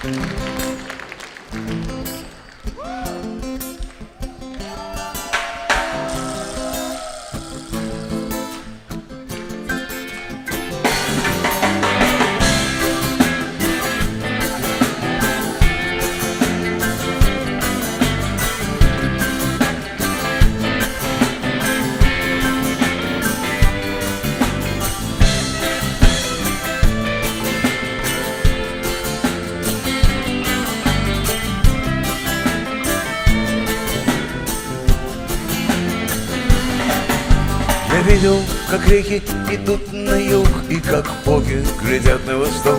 Я видел, как реки идут на юг, и как боги глядят на восток.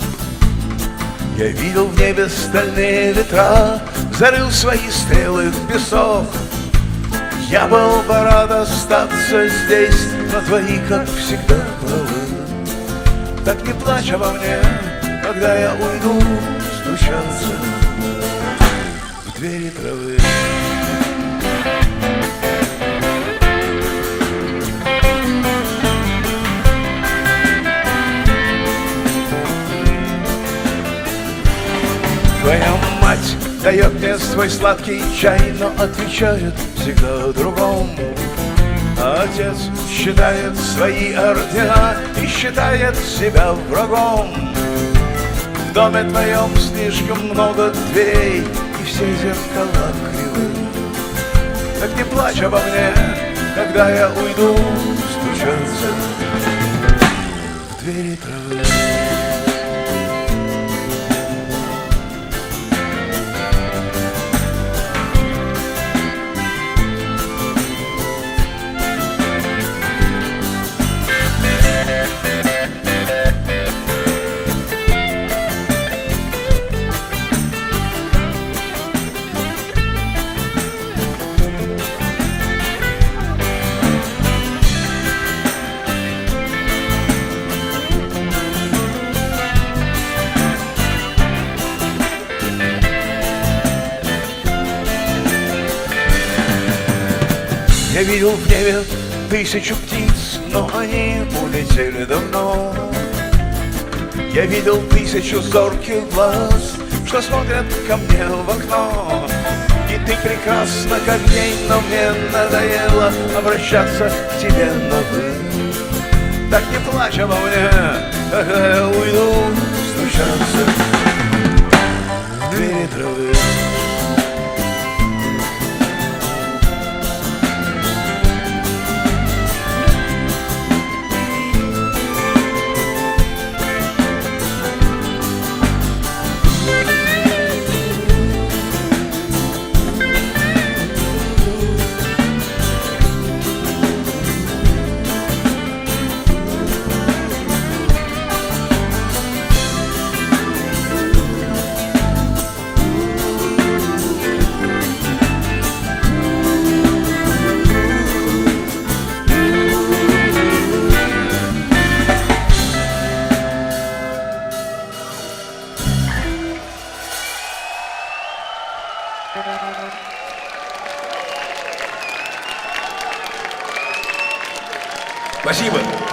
Я видел в небе стальные ветра, зарыл свои стрелы в песок. Я был бы рад остаться здесь, но твои, как всегда, правы. Так не плачь обо мне, когда я уйду стучаться в двери травы. Твоя мать дает мне свой сладкий чай, но отвечает всегда о другом. А отец считает свои ордена и считает себя врагом. В доме твоем слишком много дверей, и все зеркала кривые. Так не плачь обо мне, когда я уйду стучаться в двери травы. Я видел в небе 1000 птиц, но они улетели давно. Я видел 1000 зорких глаз, что смотрят ко мне в окно. И ты прекрасна, как день, но мне надоело обращаться к тебе на «вы». Так не плачь обо мне, когда я уйду стучаться в двери травы. Спасибо.